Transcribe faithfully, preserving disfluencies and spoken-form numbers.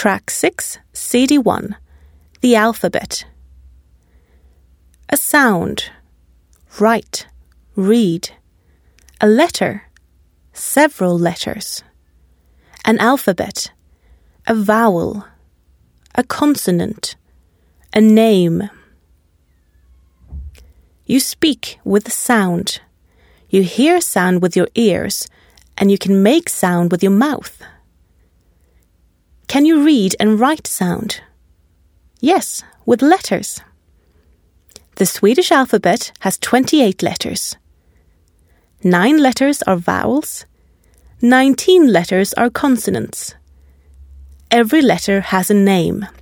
Track six, C D one, the alphabet. A sound, write, read. A letter, several letters. An alphabet, a vowel, a consonant, a name. You speak with sound. You hear sound with your ears, and you can make sound with your mouth. Can you read and write sound? Yes, with letters. The Swedish alphabet has twenty-eight letters. Nine letters are vowels. Nineteen letters are consonants. Every letter has a name.